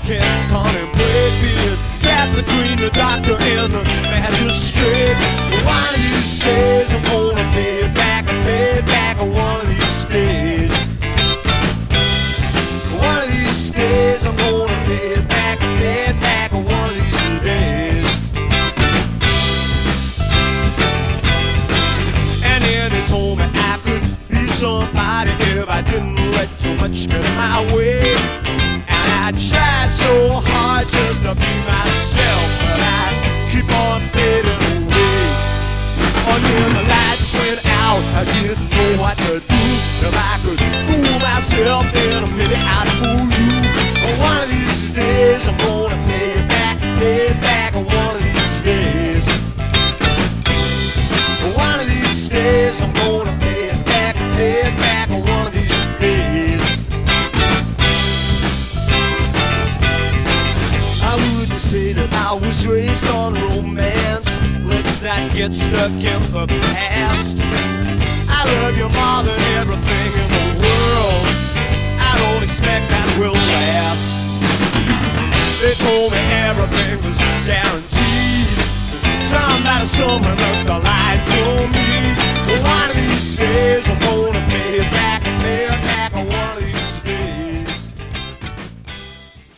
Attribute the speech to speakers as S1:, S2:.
S1: can't contemplate being trapped between the doctor and the magistrate. One of these days I'm gonna pay it back one of these days. One of these days I'm gonna pay it back one of these days. And then he told me I could be somebody if I didn't let too much get in my way. And I tried so hard just to be myself, but I keep on fading away. Until the lights went out, I didn't know what to do. If I could fool myself, then maybe I'd fool you. One of these days I'm gonna pay it back one of these days. One of these days I'm gonna pay it back one of these days. I wouldn't say that I was raised on romance. Let's not get stuck in the past. I love you more than everything in the world. I don't expect that will last. They told me everything was guaranteed. Somebody must have lied